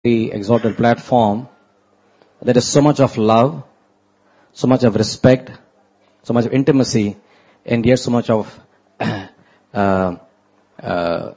the exalted platform, there is so much of love, so much of respect, so much of intimacy, and yet so much of uh, uh,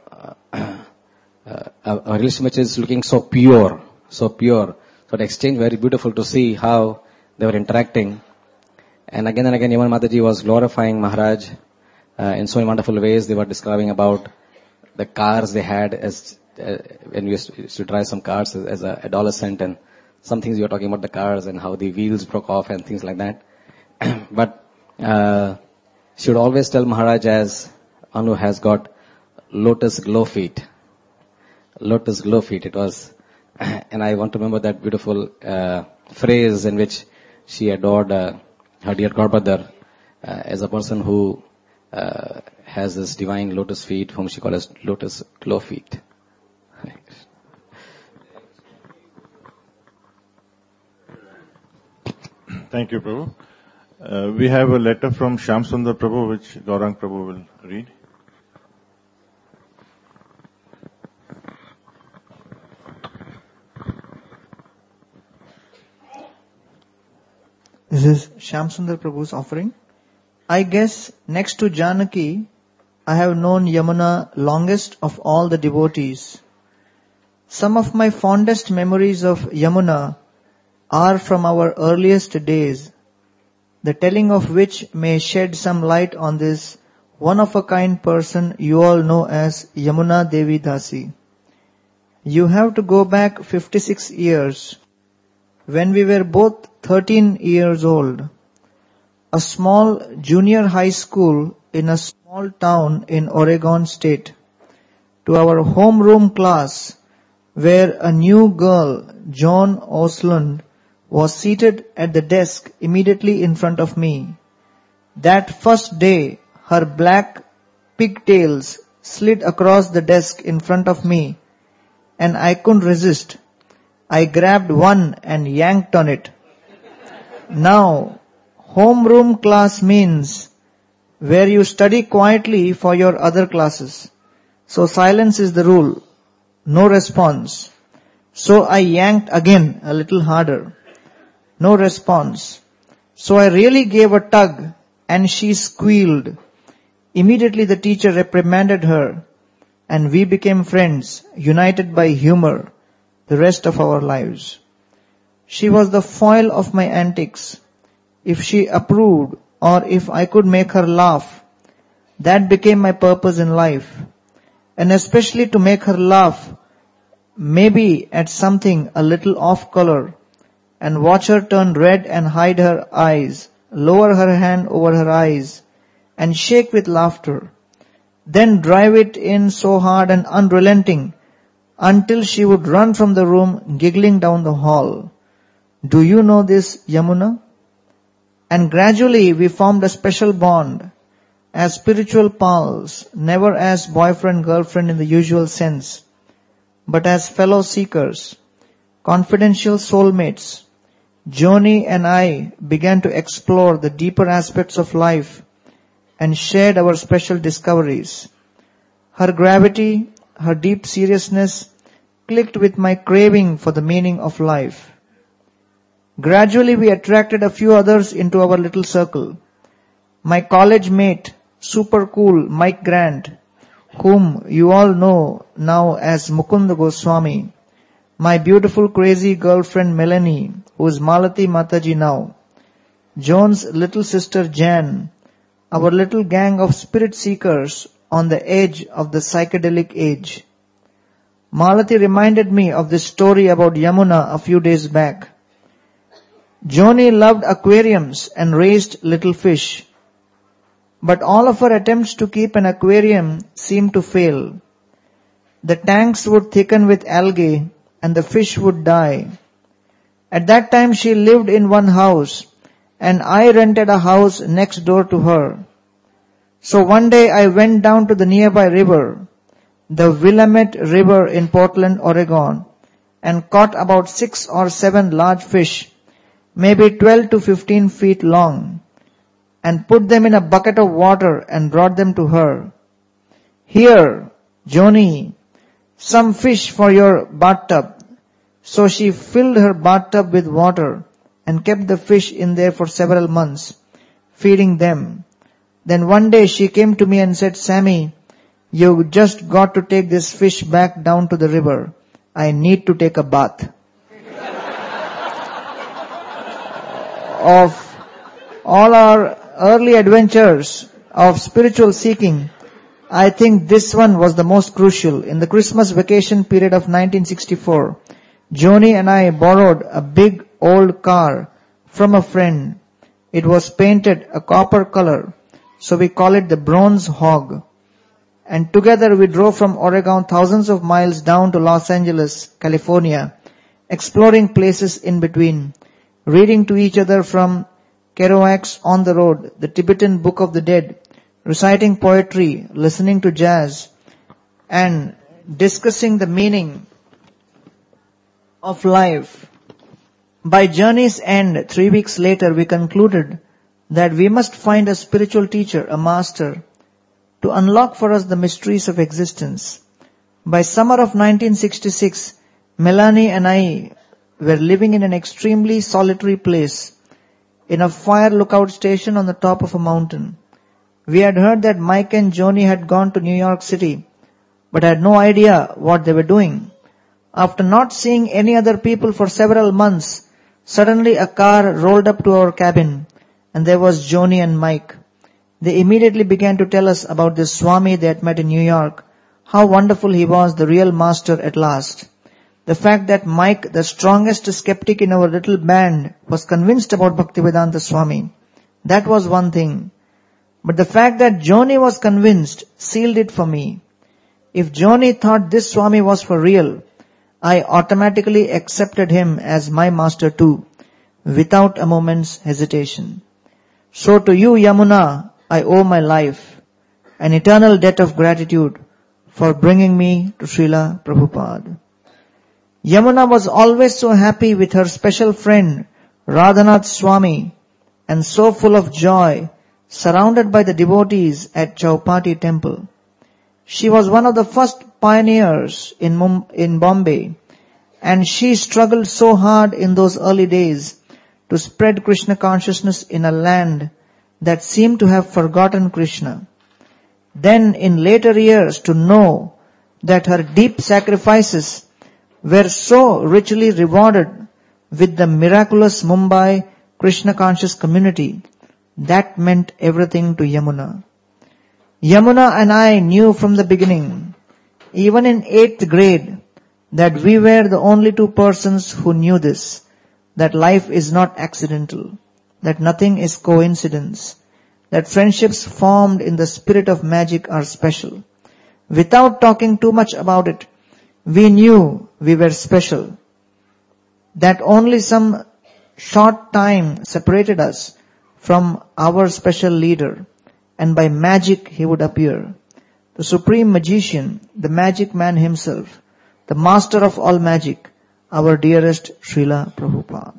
a relation which is looking so pure, so pure. So the exchange very beautiful to see how they were interacting. And again, Yaman Mataji was glorifying Maharaj in so many wonderful ways. They were describing about the cars they had as when we used to drive some cars as an adolescent, and some things you were talking about the cars and how the wheels broke off and things like that. But she would always tell Maharaj as Anu has got lotus glow feet. Lotus glow feet. It was, and I want to remember that beautiful phrase in which she adored her dear godbrother as a person who has this divine lotus feet, whom she calls lotus glow feet. Thank you, Prabhu. We have a letter from Shyam Sundar Prabhu, which Gaurang Prabhu will read. This is Shyam Sundar Prabhu's offering. I guess next to Janaki, I have known Yamuna longest of all the devotees. Some of my fondest memories of Yamuna are from our earliest days, the telling of which may shed some light on this one-of-a-kind person you all know as Yamuna Devi Dasi. You have to go back 56 years, when we were both 13 years old. A small junior high school in a small town in Oregon State, to our homeroom class, where a new girl, Joan Osland, was seated at the desk immediately in front of me. That first day, her black pigtails slid across the desk in front of me, and I couldn't resist. I grabbed one and yanked on it. Now, homeroom class means where you study quietly for your other classes. So silence is the rule. No response. So I yanked again a little harder. No response. So I really gave a tug and she squealed. Immediately the teacher reprimanded her and we became friends, united by humor, the rest of our lives. She was the foil of my antics. If she approved or if I could make her laugh, that became my purpose in life. And especially to make her laugh, maybe at something a little off color, and watch her turn red and hide her eyes, lower her hand over her eyes, and shake with laughter. Then drive it in so hard and unrelenting, until she would run from the room giggling down the hall. Do you know this, Yamuna? And gradually we formed a special bond, as spiritual pals, never as boyfriend-girlfriend in the usual sense, but as fellow seekers, confidential soulmates. Joni and I began to explore the deeper aspects of life and shared our special discoveries. Her gravity, her deep seriousness clicked with my craving for the meaning of life. Gradually we attracted a few others into our little circle. My college mate, super cool Mike Grant, whom you all know now as Mukunda Goswami, my beautiful crazy girlfriend Melanie, who is Malati Mataji now, Joan's little sister Jan, our little gang of spirit seekers on the edge of the psychedelic age. Malati reminded me of this story about Yamuna a few days back. Joni loved aquariums and raised little fish. But all of her attempts to keep an aquarium seemed to fail. The tanks would thicken with algae and the fish would die. At that time she lived in one house and I rented a house next door to her. So one day I went down to the nearby river, the Willamette River in Portland, Oregon, and caught about 6 or 7 large fish, maybe 12 to 15 feet long, and put them in a bucket of water and brought them to her. Here, Joni, some fish for your bathtub. So she filled her bathtub with water and kept the fish in there for several months, feeding them. Then one day she came to me and said, "Sammy, you just got to take this fish back down to the river. I need to take a bath." Of all our early adventures of spiritual seeking, I think this one was the most crucial. In the Christmas vacation period of 1964, Joni and I borrowed a big old car from a friend. It was painted a copper color, so we call it the Bronze Hog. And together we drove from Oregon thousands of miles down to Los Angeles, California, exploring places in between, reading to each other from Kerouac's On the Road, the Tibetan Book of the Dead, reciting poetry, listening to jazz, and discussing the meaning of life. By journey's end, 3 weeks later, we concluded that we must find a spiritual teacher, a master, to unlock for us the mysteries of existence. By summer of 1966, Melanie and I were living in an extremely solitary place, in a fire lookout station on the top of a mountain. We had heard that Mike and Joni had gone to New York City, but had no idea what they were doing. After not seeing any other people for several months, suddenly a car rolled up to our cabin, and there was Joni and Mike. They immediately began to tell us about this Swami they had met in New York, how wonderful he was, the real master at last. The fact that Mike, the strongest skeptic in our little band, was convinced about Bhaktivedanta Swami, that was one thing. But the fact that Joni was convinced sealed it for me. If Joni thought this Swami was for real, I automatically accepted him as my master too, without a moment's hesitation. So to you, Yamuna, I owe my life, an eternal debt of gratitude for bringing me to Srila Prabhupada. Yamuna was always so happy with her special friend, Radhanath Swami, and so full of joy, surrounded by the devotees at Chowpatty Temple. She was one of the first pioneers in Bombay, and she struggled so hard in those early days to spread Krishna consciousness in a land that seemed to have forgotten Krishna. Then in later years to know that her deep sacrifices were so richly rewarded with the miraculous Mumbai Krishna conscious community, that meant everything to Yamuna. Yamuna and I knew from the beginning, even in 8th grade, that we were the only two persons who knew this, that life is not accidental, that nothing is coincidence, that friendships formed in the spirit of magic are special. Without talking too much about it, we knew we were special, that only some short time separated us from our special leader, and by magic he would appear. The supreme magician, the magic man himself, the master of all magic, our dearest Srila Prabhupada.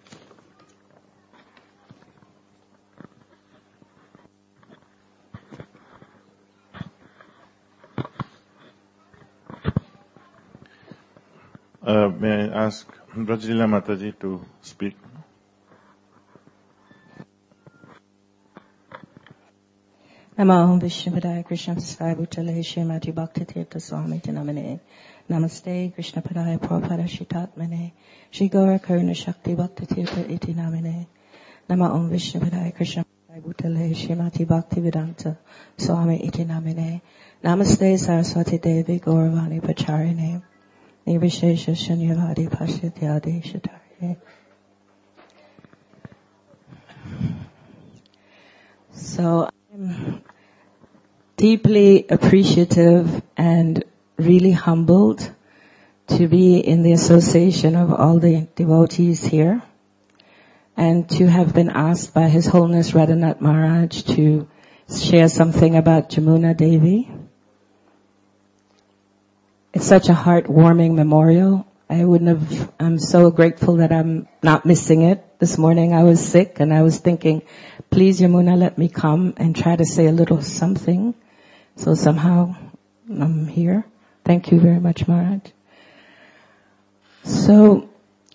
May I ask Brajlila Mataji to speak? Namo Vishnupadaya Krishna Sai Bhutale Shrimati Bhakti Tirtha Swami Tinamane Namaste Krishna Padaya Prabhupada Shitatmane Shri Gaura Karuna Shakti Bhakti Tirtha Iti Namane Namo Vishnupadaya Krishna Sai Bhutale Shrimati Bhakti Vedanta Swami Iti Namane Namaste Saraswati Devi Gauravani Pacharine Nirvishesha Shanyavadi Pashatyadi Shatare. So I'm deeply appreciative and really humbled to be in the association of all the devotees here and to have been asked by His Holiness Radhanath Maharaj to share something about Jamuna Devi. It's such a heartwarming memorial. I'm so grateful that I'm not missing it. This morning I was sick and I was thinking, please Yamuna, let me come and try to say a little something. So somehow I'm here. Thank you very much, Maharaj. So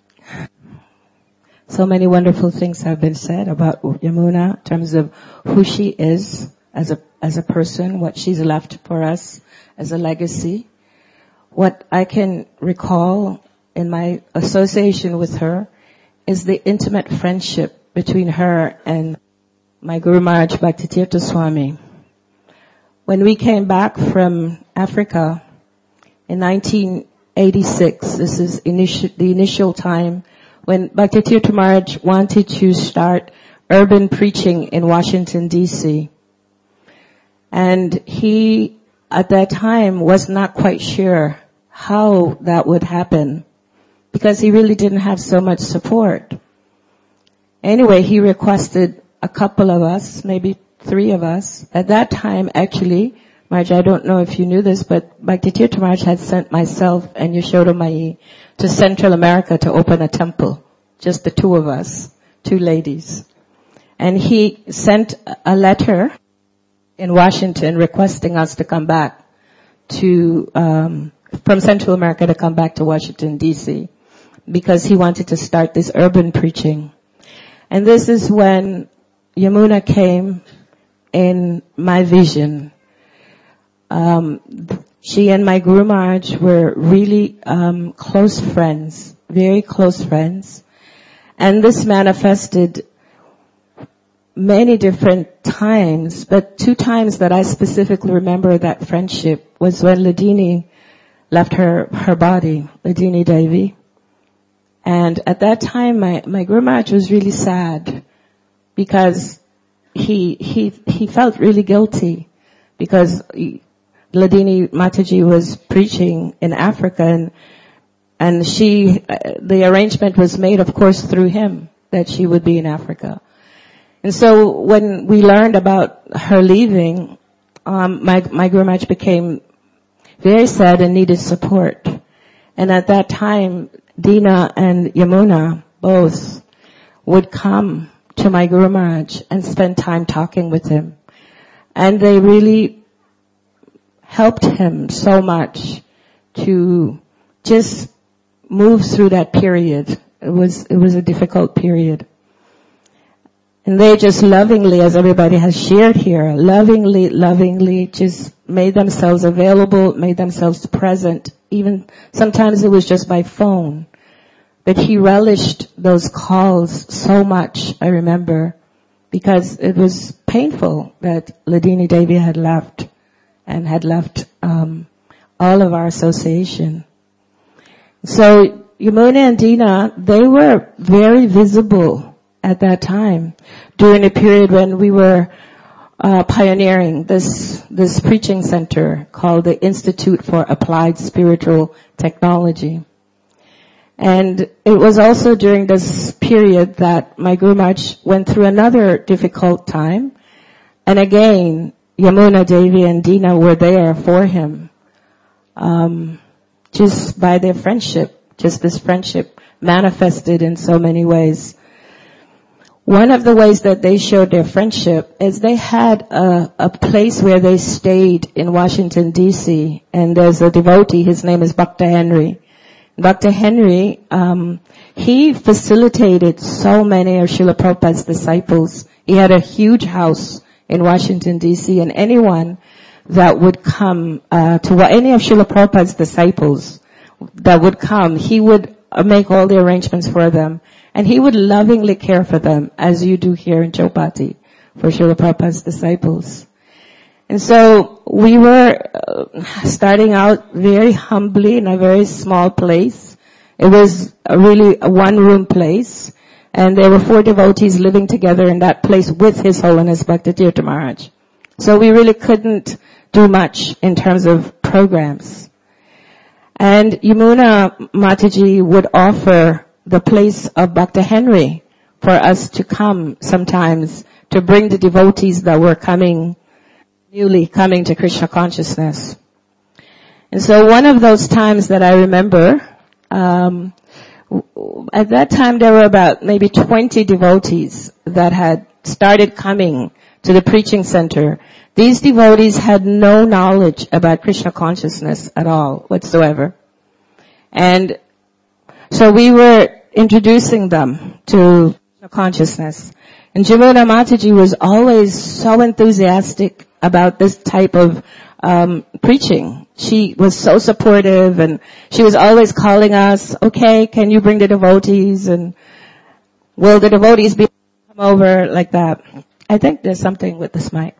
many wonderful things have been said about Yamuna in terms of who she is as a person, what she's left for us as a legacy. What I can recall in my association with her is the intimate friendship between her and my Guru Maharaj Bhaktitirtha Swami. When we came back from Africa in 1986, this is the initial time when Bhaktitirtha Maharaj wanted to start urban preaching in Washington, D.C. And he, at that time, was not quite sure how that would happen because he really didn't have so much support. Anyway, he requested a couple of us, maybe 3 of us. At that time, actually, Maharaj, I don't know if you knew this, but Bhaktitirtha Maharaj had sent myself and Yashoda Mai to Central America to open a temple. Just the 2 of us, 2 ladies. And he sent a letter in Washington requesting us to come back to, from Central America to come back to Washington, D.C. because he wanted to start this urban preaching. And this is when Yamuna came in my vision. She and my Guru Maharaj were really close friends, very close friends. And this manifested many different times, but 2 times that I specifically remember that friendship was when Ladini left her body, Ladini Devi. And at that time, my Guru Maharaj was really sad because he felt really guilty because Ladini Mataji was preaching in Africa and the arrangement was made, of course, through him that she would be in Africa. And so when we learned about her leaving, my Guru Maharaj became very sad and needed support. And at that time, Dina and Yamuna both would come to my Guru Maharaj and spend time talking with him. And they really helped him so much to just move through that period. It was a difficult period. And they just lovingly, as everybody has shared here, lovingly just made themselves available, made themselves present. Even sometimes it was just by phone. But he relished those calls so much, I remember, because it was painful that Ladini Devi had left and had left all of our association. So Yamuna and Dina, they were very visible at that time during a period when we were pioneering this preaching center called the Institute for Applied Spiritual Technology. And it was also during this period that my Guru Maharaj went through another difficult time. And again, Yamuna Devi and Dina were there for him. Just by their friendship, just this friendship manifested in so many ways. One of the ways that they showed their friendship is they had a place where they stayed in Washington, D.C. And there's a devotee, his name is Bhakta Henry. Bhakta Henry, he facilitated so many of Srila Prabhupada's disciples. He had a huge house in Washington, D.C. and anyone that would come to any of Srila Prabhupada's disciples that would come, he would make all the arrangements for them. And he would lovingly care for them, as you do here in Chowpatty, for Srila Prabhupada's disciples. And so we were starting out very humbly in a very small place. It was really a 1-room place. And there were 4 devotees living together in that place with His Holiness Bhaktitirtha Maharaj. So we really couldn't do much in terms of programs. And Yamuna Mataji would offer the place of Bhakta Henry for us to come sometimes to bring the devotees that were newly coming to Krishna consciousness. And so one of those times that I remember, at that time there were about maybe 20 devotees that had started coming to the preaching center. These devotees had no knowledge about Krishna consciousness at all whatsoever. And So we were introducing them to consciousness. And Jamuna Mataji was always so enthusiastic about this type of preaching. She was so supportive, and she was always calling us, okay, can you bring the devotees, and will the devotees be come over, like that. I think there's something with this mic.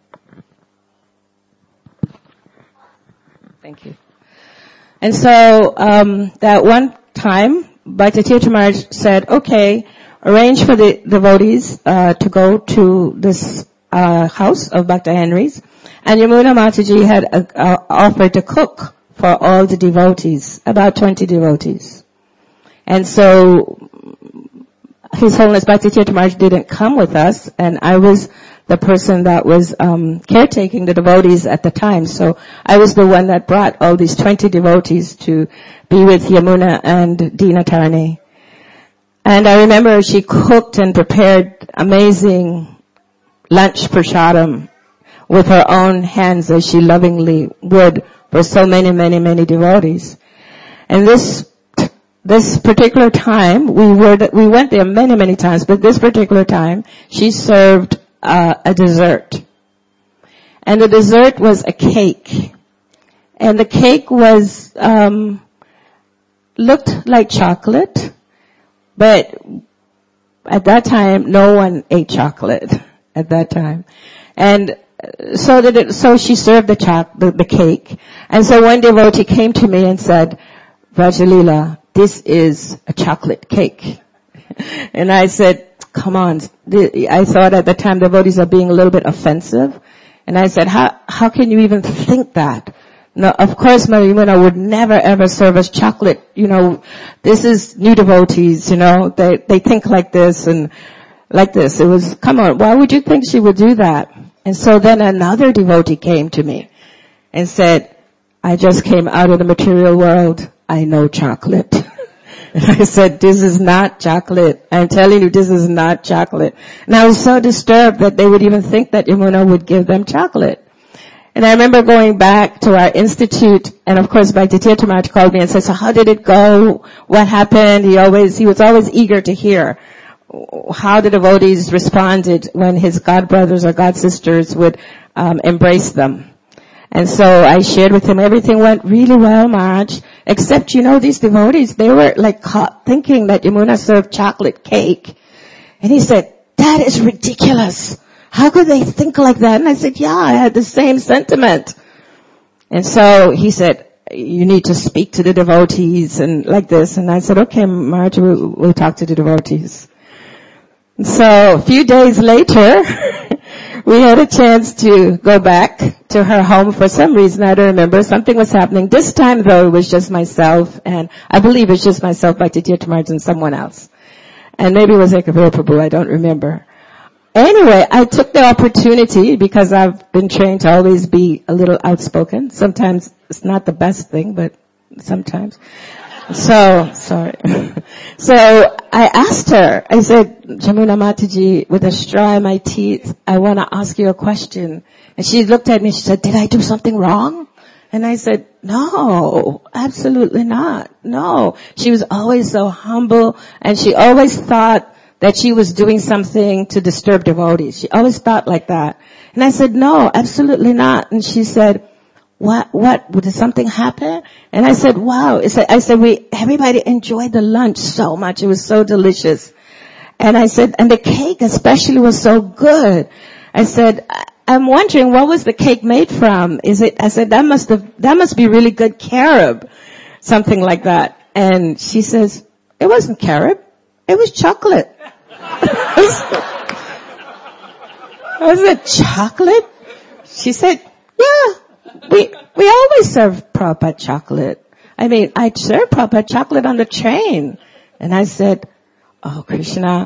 Thank you. And so that one time, Bhakti Tirtha Maharaj said, okay, arrange for the devotees to go to this house of Bhakta Henry's. And Yamuna Mataji had offered to cook for all the devotees, about 20 devotees. And so His Holiness Bhakti Tirtha Maharaj didn't come with us, and I was the person that was caretaking the devotees at the time. So I was the one that brought all these 20 devotees to be with Yamuna and Dina Tarani. And I remember she cooked and prepared amazing lunch prasadam with her own hands, as she lovingly would for so many, many, many devotees. And this particular time, we went there many, many times, but this particular time, she served a dessert. And the dessert was a cake. And the cake was, looked like chocolate, but at that time, no one ate chocolate at that time. And so she served the cake. And so one devotee came to me and said, Rajalila, this is a chocolate cake. And I said, come on. I thought at the time devotees are being a little bit offensive. And I said, how can you even think that? No, of course Marimuna would never ever serve us chocolate. This is new devotees, they think like this and like this. It was, come on, why would you think she would do that? And so then another devotee came to me and said, I just came out of the material world. I know chocolate. And I said, this is not chocolate. I'm telling you, this is not chocolate. And I was so disturbed that they would even think that Yamuna would give them chocolate. And I remember going back to our institute, and of course Bhakti Tirtha Maharaj called me and said, so how did it go? What happened? He was always eager to hear how the devotees responded when his god brothers or god sisters would embrace them. And so I shared with him, everything went really well, Maharaj, except, these devotees, they were like caught thinking that Yamuna served chocolate cake. And he said, that is ridiculous. How could they think like that? And I said, yeah, I had the same sentiment. And so he said, you need to speak to the devotees and like this. And I said, okay, Maharaj, we'll talk to the devotees. And so a few days later, we had a chance to go back to her home for some reason. I don't remember. Something was happening. This time, though, it was just myself, and I believe it's just myself, Bhakti Tirtha Maharaj, and someone else. And maybe it was Ekavira Prabhu, I don't remember. Anyway, I took the opportunity, because I've been trained to always be a little outspoken. Sometimes it's not the best thing, but sometimes. So, sorry. So I asked her, I said, Jamuna Mataji, with a straw in my teeth, I want to ask you a question. And she looked at me, she said, did I do something wrong? And I said, no, absolutely not. No. She was always so humble, and she always thought that she was doing something to disturb devotees. She always thought like that. And I said, no, absolutely not. And she said, what, did something happen? And I said, wow. I said, everybody enjoyed the lunch so much. It was so delicious. And I said, and the cake especially was so good. I said, I'm wondering, what was the cake made from? I said, that must be really good carob. Something like that. And she says, it wasn't carob. It was chocolate. I said, chocolate? She said, yeah. We always serve Prabhupada chocolate. I mean, I serve Prabhupada chocolate on the train. And I said, oh, Krishna.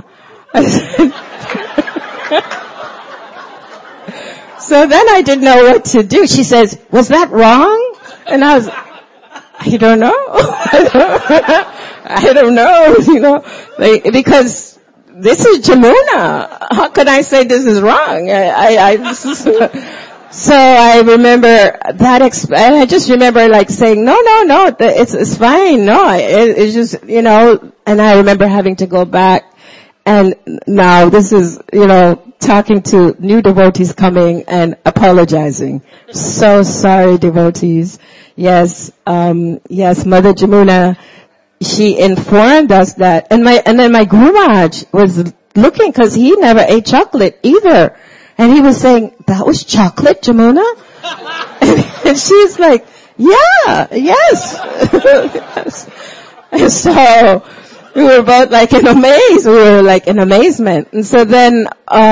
So then I didn't know what to do. She says, was that wrong? And I was, I don't know. I don't know, because this is Jamuna. How could I say this is wrong? So I remember that, and I just remember like saying, no, it's fine. No, it's just, and I remember having to go back. And now this is, talking to new devotees coming and apologizing. So sorry, devotees. Yes, Mother Jamuna, she informed us that, and then my Guru Maharaj was looking, cause he never ate chocolate either. And he was saying, that was chocolate, Jamuna? And she's like, yeah, yes. Yes. And so, we were both like in amaze. We were like in amazement. And so then,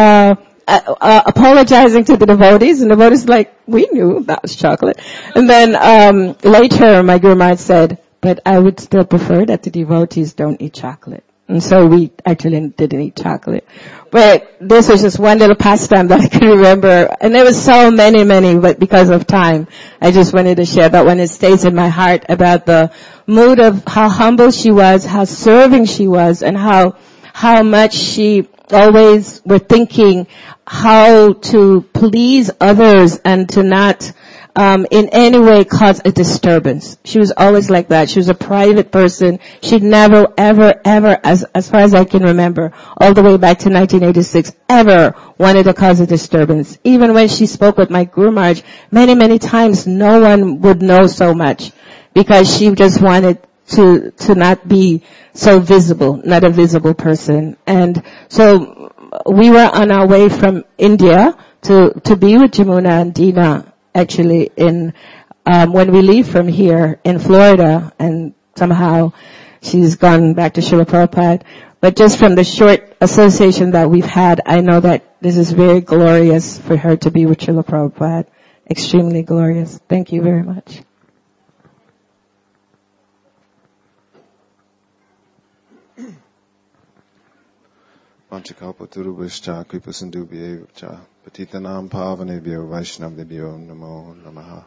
apologizing to the devotees, and the devotees like, we knew that was chocolate. And then, later my Guru Maharaj said, but I would still prefer that the devotees don't eat chocolate. And so we actually didn't eat chocolate. But this was just one little pastime that I can remember. And there was so many, but because of time, I just wanted to share that one. It stays in my heart about the mood of how humble she was, how serving she was, and how much she always were thinking how to please others and to not in any way cause a disturbance. She was always like that. She was a private person. She'd never, ever, as far as I can remember, all the way back to 1986, ever wanted to cause a disturbance. Even when she spoke with my Guru Maharaj, many times no one would know so much, because she just wanted to not be so visible, not a visible person. And so we were on our way from India to be with Jamuna and Dina, actually when we leave from here in Florida, and somehow she's gone back to Srila Prabhupada. But just from the short association that we've had, I know that this is very glorious for her to be with Srila Prabhupada. Extremely glorious. Thank you very much. Panchakalpatarubhishcha Kripasindubhyeva Patitanam Pavanebhyo Vaishnavebhyo Namo Namaha.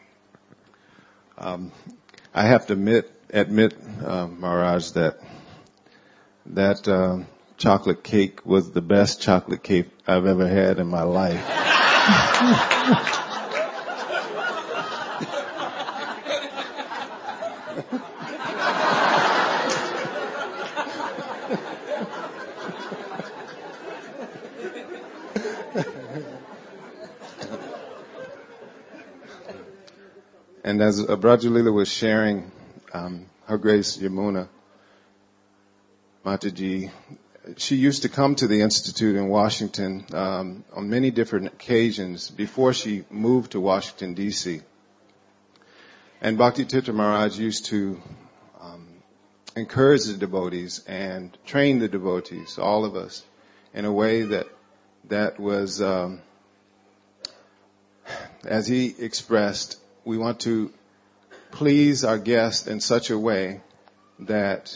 I have to admit, Maharaj, that chocolate cake was the best chocolate cake I've ever had in my life. And as Brajalila was sharing, Her Grace Yamuna Mataji, she used to come to the Institute in Washington on many different occasions before she moved to Washington, D.C. And Bhakti Tirtha Maharaj used to encourage the devotees and train the devotees, all of us, in a way that was, as he expressed, we want to please our guests in such a way that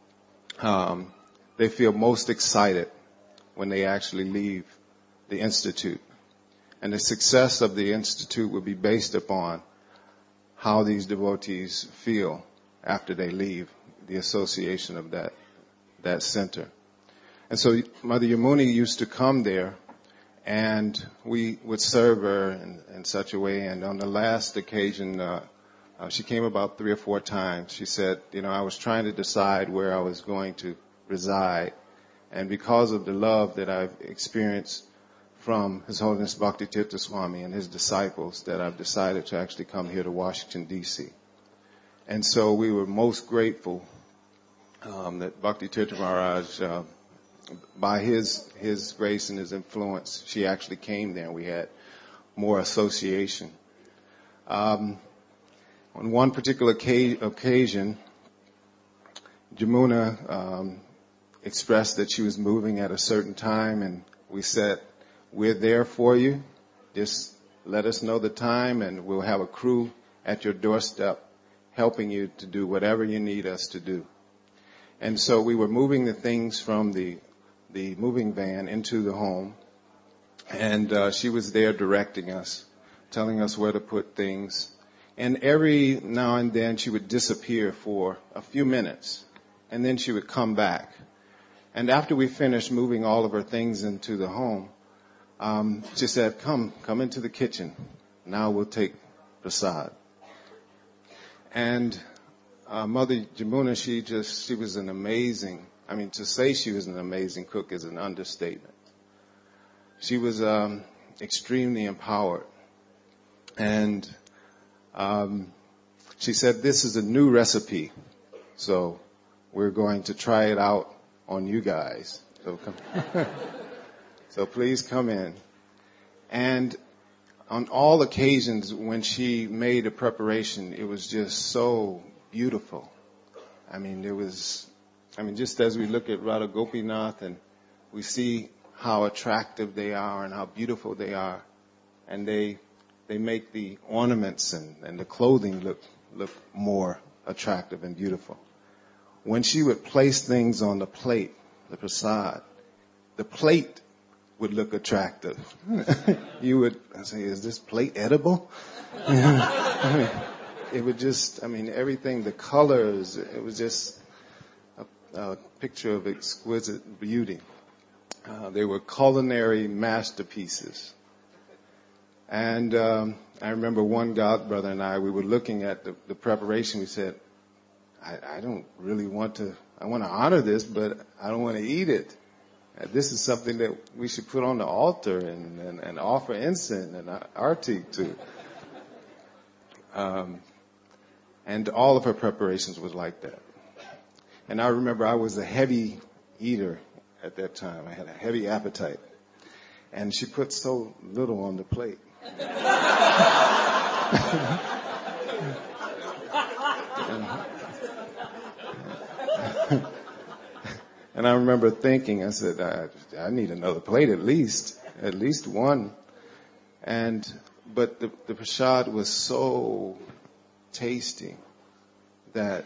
they feel most excited when they actually leave the Institute. And the success of the Institute will be based upon how these devotees feel after they leave the association of that center. And so Mother Yamuna used to come there, and we would serve her in such a way. And on the last occasion, she came about 3 or 4 times. She said, I was trying to decide where I was going to reside. And because of the love that I've experienced from His Holiness Bhakti Tirtha Swami and his disciples, that I've decided to actually come here to Washington, D.C. And so we were most grateful that Bhakti Tirtha Maharaj, by his grace and his influence, she actually came there, and we had more association. On one particular occasion, Jamuna expressed that she was moving at a certain time, and we said, we're there for you. Just let us know the time, and we'll have a crew at your doorstep helping you to do whatever you need us to do. And so we were moving the things from the moving van into the home, and she was there directing us, telling us where to put things. And every now and then she would disappear for a few minutes, and then she would come back. And after we finished moving all of her things into the home, she said, come into the kitchen. Now we'll take prasad. And Mother Jamuna, she was an amazing, to say she was an amazing cook is an understatement. She was extremely empowered. And she said, this is a new recipe, so we're going to try it out on you guys. So come. So please come in. And on all occasions when she made a preparation, it was just so beautiful. Just as we look at Radha Gopinath and we see how attractive they are and how beautiful they are, and they make the ornaments and the clothing look more attractive and beautiful. When she would place things on the plate, the prasad, the plate would look attractive. You would say, is this plate edible? It would just, everything, the colors, it was just a picture of exquisite beauty. They were culinary masterpieces. And I remember one godbrother and we were looking at the preparation. We said, I don't really want to honor this, but I don't want to eat it. This is something that we should put on the altar and offer incense and arti to. And all of her preparations was like that. And I remember I was a heavy eater at that time. I had a heavy appetite. And she put so little on the plate. And I remember thinking, I said, I need another plate at least one. But the prasad was so tasty that,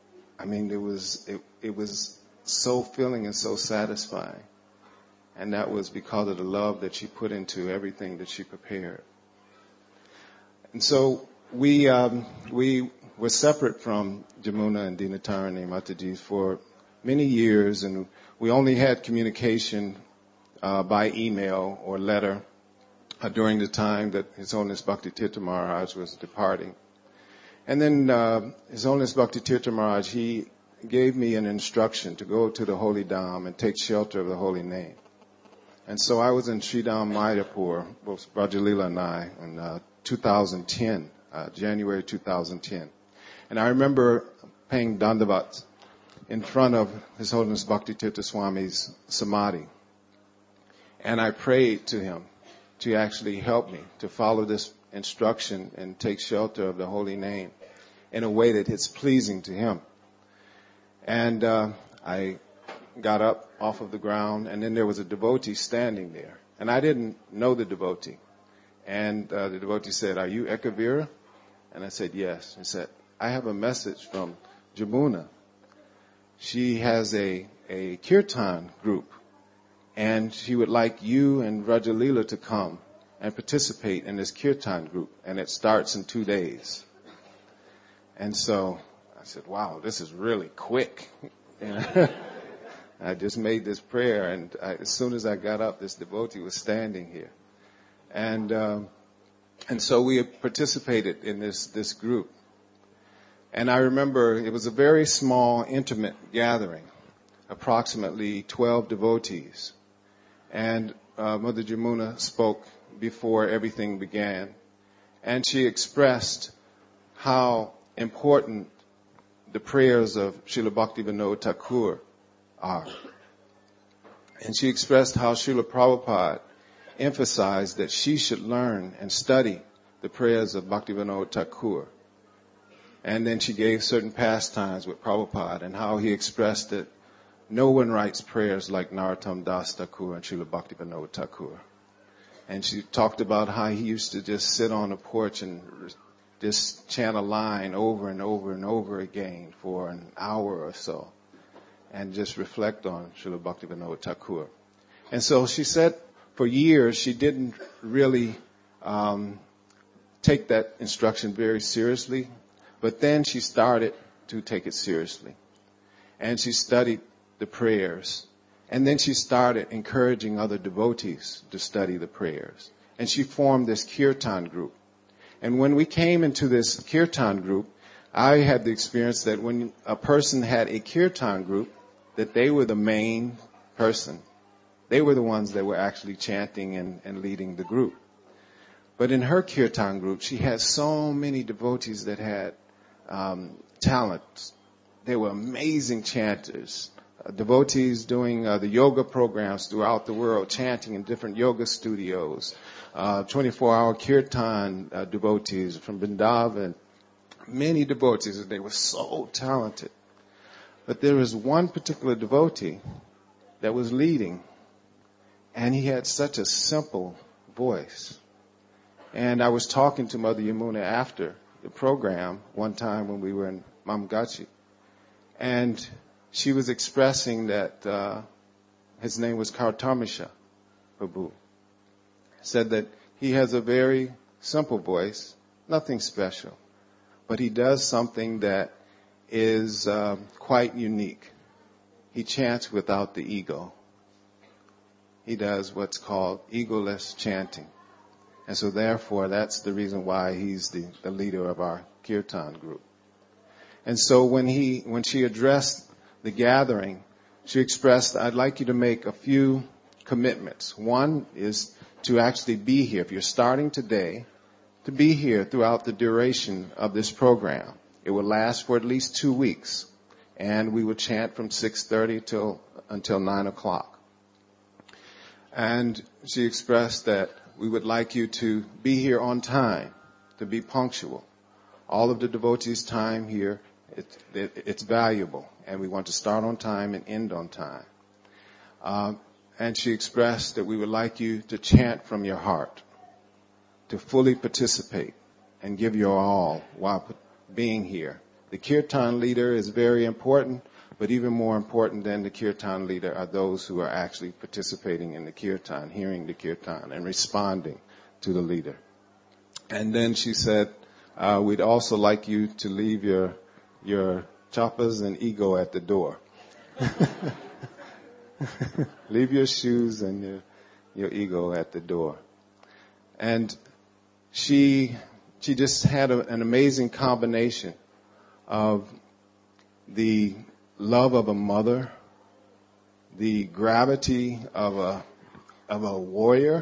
it was so filling and so satisfying. And that was because of the love that she put into everything that she prepared. And so we were separate from Jamuna and Dinatarani Mataji for many years, and we only had communication by email or letter during the time that His Holiness Bhakti Tirtha Maharaj was departing. And then His Holiness Bhakti Tirtha Maharaj, he gave me an instruction to go to the Holy Dham and take shelter of the holy name. And so I was in Sri Dham Mayapur, both Rajalila and I, in 2010, January 2010. And I remember paying dandavat in front of His Holiness Bhakti Tirtha Swami's samadhi. And I prayed to him to actually help me to follow this instruction and take shelter of the holy name in a way that it's pleasing to him. And I got up off of the ground, and then there was a devotee standing there. And I didn't know the devotee. And the devotee said, "Are you Ekavira?" And I said, "Yes." He said, "I have a message from Jamuna. She has a kirtan group, and she would like you and Rajalila to come and participate in this kirtan group, and it starts in 2 days." And so I said, wow, this is really quick. I just made this prayer, and as soon as I got up, this devotee was standing here. And so we participated in this group. And I remember it was a very small, intimate gathering, approximately 12 devotees. And Mother Jamuna spoke before everything began. And she expressed how important the prayers of Srila Bhaktivinoda Thakur are. And she expressed how Srila Prabhupada emphasized that she should learn and study the prayers of Bhaktivinoda Thakur. And then she gave certain pastimes with Prabhupada and how he expressed that no one writes prayers like Narottam Das Thakur and Srila Bhaktivinoda Thakur. And she talked about how he used to just sit on a porch and just chant a line over and over and over again for an hour or so and just reflect on Srila Bhaktivinoda Thakur. And so she said for years she didn't really take that instruction very seriously, but then she started to take it seriously. And she studied the prayers, And then she started encouraging other devotees to study the prayers. And she formed this kirtan group. And when we came into this kirtan group, I had the experience that when a person had a kirtan group, that they were the main person. They were the ones that were actually chanting and leading the group. But in her kirtan group, she had so many devotees that had talents. They were amazing chanters. Devotees doing the yoga programs throughout the world, chanting in different yoga studios. 24-hour kirtan devotees from Vrindavan. Many devotees, they were so talented. But there was one particular devotee that was leading, and he had such a simple voice. And I was talking to Mother Yamuna after the program one time when we were in Mamgachi, and she was expressing that his name was Kartamisha Prabhu. Said that he has a very simple voice, nothing special, but he does something that is quite unique. He chants without the ego. He does what's called egoless chanting. And so therefore, that's the reason why he's the leader of our kirtan group. And so when she addressed the gathering, she expressed, I'd like you to make a few commitments. One is to actually be here. If you're starting today, to be here throughout the duration of this program. It will last for at least 2 weeks. And we will chant from 6:30 until 9 o'clock. And she expressed that we would like you to be here on time, to be punctual. All of the devotees' time here, it's valuable. And we want to start on time and end on time. And she expressed that we would like you to chant from your heart, to fully participate and give your all while being here. The kirtan leader is very important, but even more important than the kirtan leader are those who are actually participating in the kirtan, hearing the kirtan, and responding to the leader. And then she said, we'd also like you to leave your choppas and ego at the door. Leave your shoes and your ego at the door. And she just had an amazing combination of the love of a mother, the gravity of a warrior,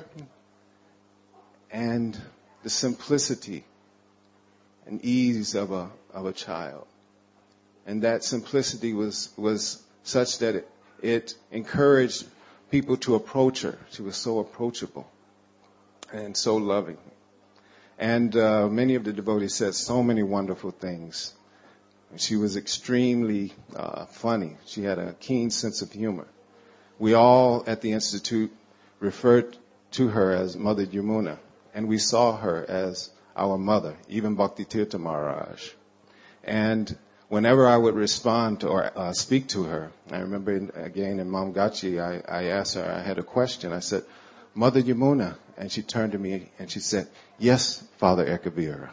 and the simplicity and ease of a child. And that simplicity was such that it encouraged people to approach her. She was so approachable and so loving. And many of the devotees said so many wonderful things. She was extremely funny. She had a keen sense of humor. We all at the Institute referred to her as Mother Yamuna, and we saw her as our mother, even Bhakti Tirtha Maharaj. And whenever I would respond to or speak to her, I remember again in Mamgachi, I asked her, I had a question. I said, Mother Yamuna. And she turned to me and she said, yes, Father Ekavira.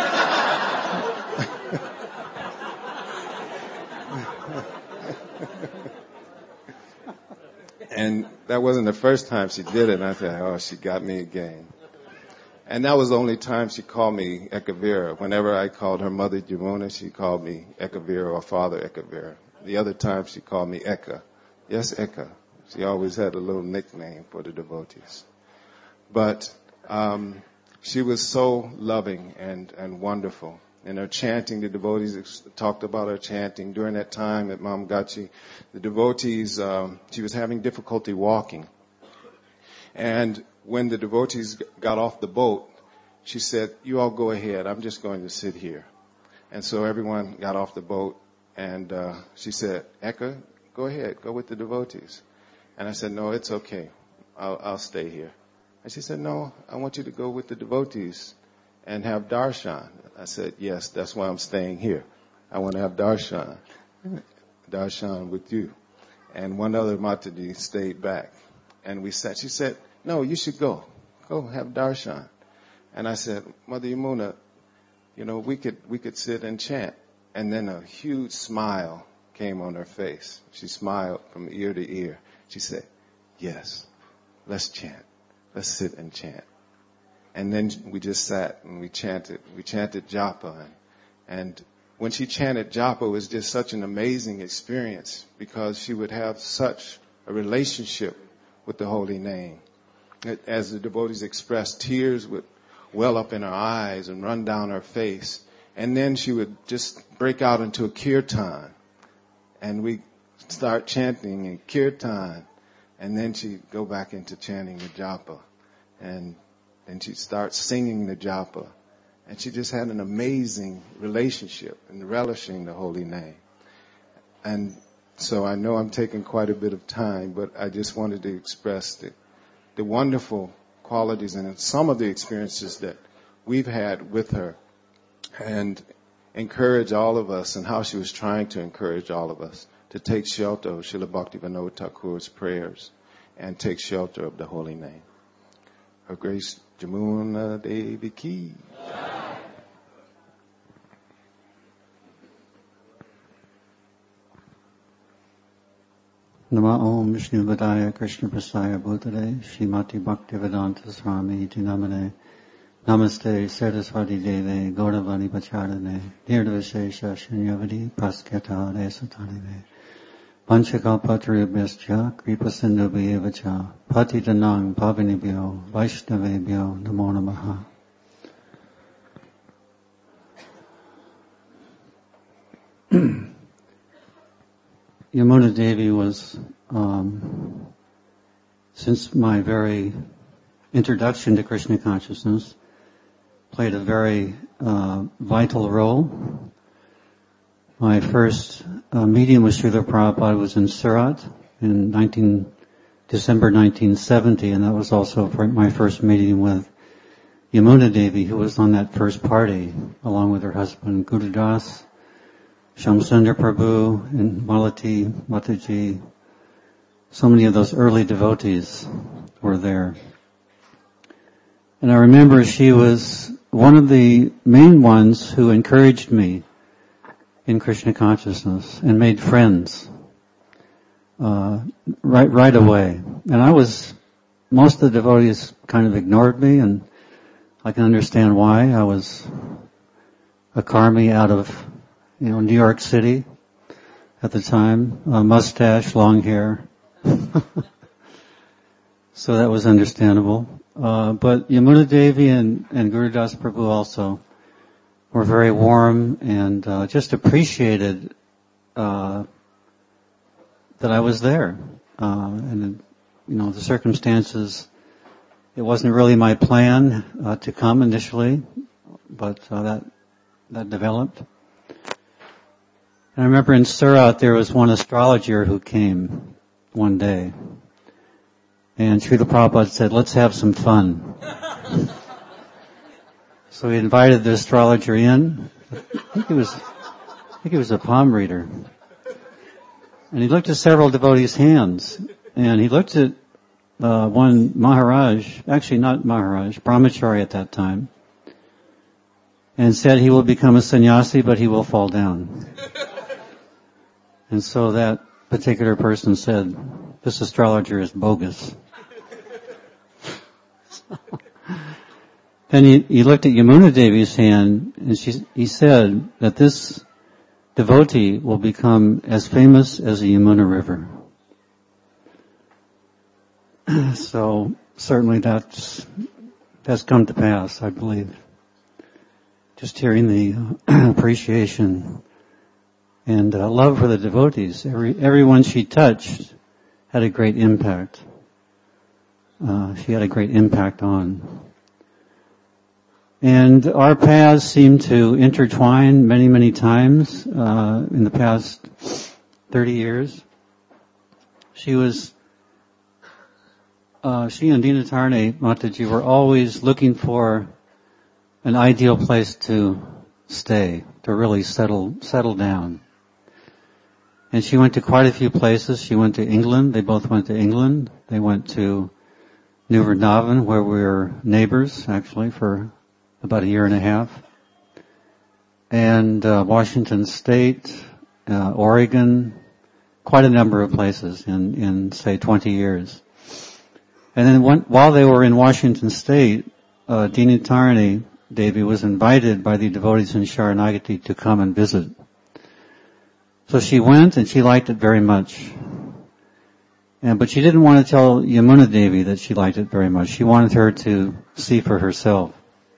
And that wasn't the first time she did it. And I said, oh, she got me again. And that was the only time she called me Ekavira. Whenever I called her Mother Yamuna, she called me Ekavira or Father Ekavira. The other time she called me Eka. Yes, Eka. She always had a little nickname for the devotees. But she was so loving and wonderful. And her chanting, the devotees talked about her chanting. During that time at Mamgachi, the devotees, she was having difficulty walking. And when the devotees got off the boat, she said, you all go ahead. I'm just going to sit here. And so everyone got off the boat. And she said, Eka, go ahead. Go with the devotees. And I said, no, it's okay. I'll stay here. And she said, no, I want you to go with the devotees and have darshan. I said, yes, that's why I'm staying here. I want to have darshan with you. And one other Mataji stayed back. And we sat. She said, no, you should go. Go have darshan. And I said, Mother Yamuna, we could sit and chant. And then a huge smile came on her face. She smiled from ear to ear. She said, yes, let's chant. Let's sit and chant. And then we just sat and we chanted. We chanted japa. And when she chanted japa, it was just such an amazing experience because she would have such a relationship with the holy name. As the devotees expressed, tears would well up in her eyes and run down her face. And then she would just break out into a kirtan. And we start chanting in kirtan. And then she'd go back into chanting the japa. And then she'd start singing the japa. And she just had an amazing relationship in relishing the holy name. And so I know I'm taking quite a bit of time, but I just wanted to express the wonderful qualities and some of the experiences that we've had with her and encourage all of us and how she was trying to encourage all of us to take shelter of Srila Bhaktivinoda Thakur's prayers and take shelter of the holy name. Her Grace Jamuna Devi Ki. Nama Om Vishnu Vadaya Krishna Prasaya Bhutale Srimati Bhaktivedanta Swami Iti Namane Namaste Saraswati Deve Gauravani Pacharane Nirdvishesha Shunyavadi Pasketa Resataneve Panchakalpataribhyascha Kripa Sindhubhyevacha Patitanang Pavinibhyo Vaishnavebhyo Namo Namaha. Yamuna Devi was, since my very introduction to Krishna consciousness, played a very vital role. My first meeting with Srila Prabhupada was in Surat in December 1970, and that was also my first meeting with Yamuna Devi, who was on that first party, along with her husband Guru Das, Shamsundar Prabhu, and Malati Mataji. So many of those early devotees were there. And I remember she was one of the main ones who encouraged me in Krishna consciousness and made friends right away. And most of the devotees kind of ignored me, and I can understand why. I was a karmi out of New York City at the time, mustache, long hair. So that was understandable. But Yamuna Devi and Guru Das Prabhu also were very warm and just appreciated that I was there. And the circumstances, it wasn't really my plan to come initially, but that developed. And I remember in Surat there was one astrologer who came one day. And Srila Prabhupada said, let's have some fun. So he invited the astrologer in. I think he was a palm reader. And he looked at several devotees' hands. And he looked at one Maharaj, actually not Maharaj, Brahmachari at that time, and said he will become a sannyasi, but he will fall down. And so that particular person said, this astrologer is bogus. Then he looked at Yamuna Devi's hand, and he said that this devotee will become as famous as the Yamuna River. So certainly that's come to pass, I believe. Just hearing the appreciation and love for the devotees. Everyone she touched had a great impact. She had a great impact on. And our paths seem to intertwine many, many times in the past 30 years. She and Dinatarne Mataji were always looking for an ideal place to stay, to really settle down. And she went to quite a few places. She went to England. They both went to England. They went to New Vrindavan, where we were neighbors, actually, for about a year and a half. And Washington State, Oregon, quite a number of places in say 20 years. And then while they were in Washington State, Dinitarni Devi was invited by the devotees in Sharanagati to come and visit. So she went and she liked it very much. But she didn't want to tell Yamuna Devi that she liked it very much. She wanted her to see for herself.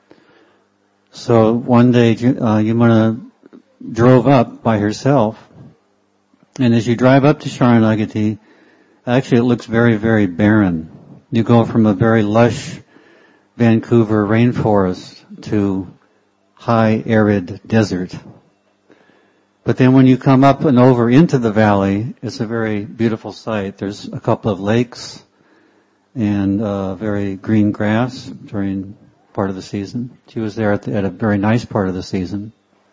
So one day Yamuna drove up by herself. And as you drive up to Sharanagati, actually it looks very, very barren. You go from a very lush Vancouver rainforest to high arid desert. But then when you come up and over into the valley, it's a very beautiful sight. There's a couple of lakes and very green grass during part of the season. She was there at a very nice part of the season.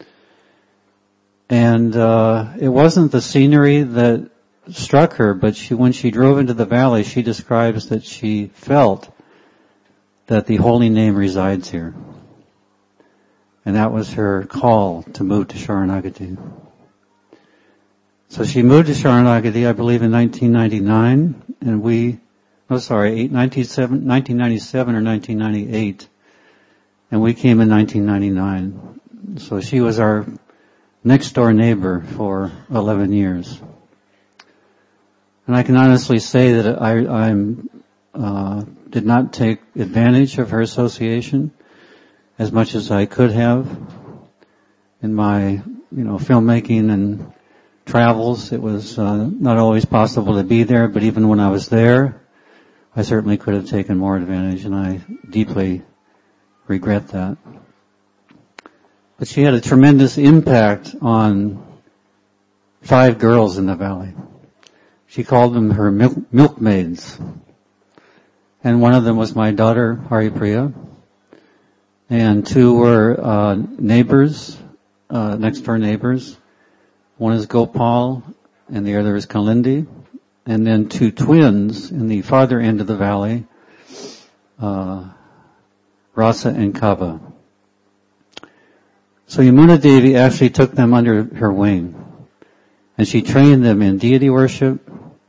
And it wasn't the scenery that struck her, but when she drove into the valley, she describes that she felt that the holy name resides here. And that was her call to move to Sharanagati. So she moved to Sharanagati, I believe, in 1999, and 1997 or 1998, and we came in 1999. So she was our next door neighbor for 11 years. And I can honestly say that I did not take advantage of her association as much as I could have in my, filmmaking and travels. It was not always possible to be there, but even when I was there, I certainly could have taken more advantage, and I deeply regret that. But she had a tremendous impact on 5 girls in the valley. She called them her milkmaids. And one of them was my daughter, Haripriya. And 2 were neighbors, next door neighbors. One is Gopal and the other is Kalindi. And then 2 twins in the farther end of the valley, Rasa and Kava. So Yamuna Devi actually took them under her wing. And she trained them in deity worship,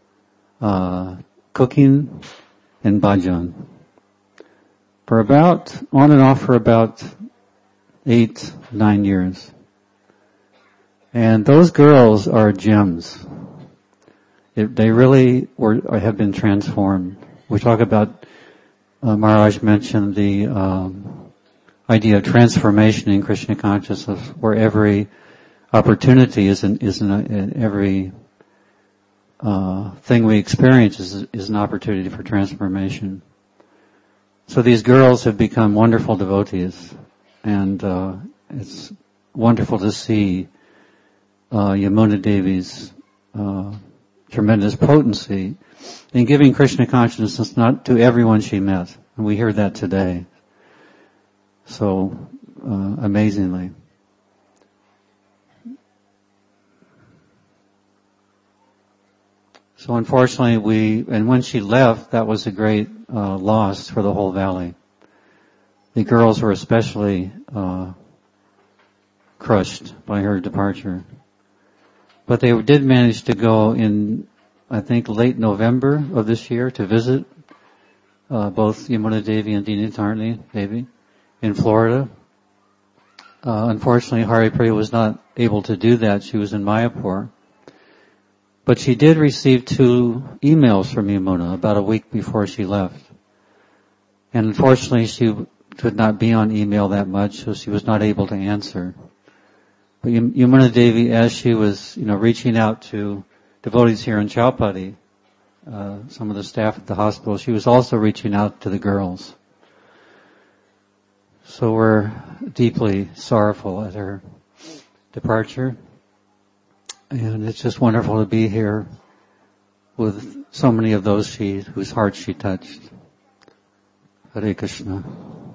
cooking, and bhajan. On and off for about 8-9 years. And those girls are gems. They really have been transformed. We talk about, Maharaj mentioned the idea of transformation in Krishna consciousness, where every opportunity is in every thing we experience is an opportunity for transformation. So these girls have become wonderful devotees, and it's wonderful to see Yamuna Devi's tremendous potency in giving Krishna consciousness not to everyone she met, and we hear that today. So amazingly. So unfortunately when she left, that was a great loss for the whole valley. The girls were especially crushed by her departure. But they did manage to go in, I think, late November of this year to visit both Yamuna Devi and Dinitarni Devi in Florida. Unfortunately, Haripriya was not able to do that. She was in Mayapur. But she did receive 2 emails from Yamuna about a week before she left. And unfortunately, she could not be on email that much, so she was not able to answer. But Yamuna Devi, as she was, reaching out to devotees here in Chowpatty, some of the staff at the hospital, she was also reaching out to the girls. So we're deeply sorrowful at her departure. And it's just wonderful to be here with so many of those whose hearts she touched. Hare Krishna.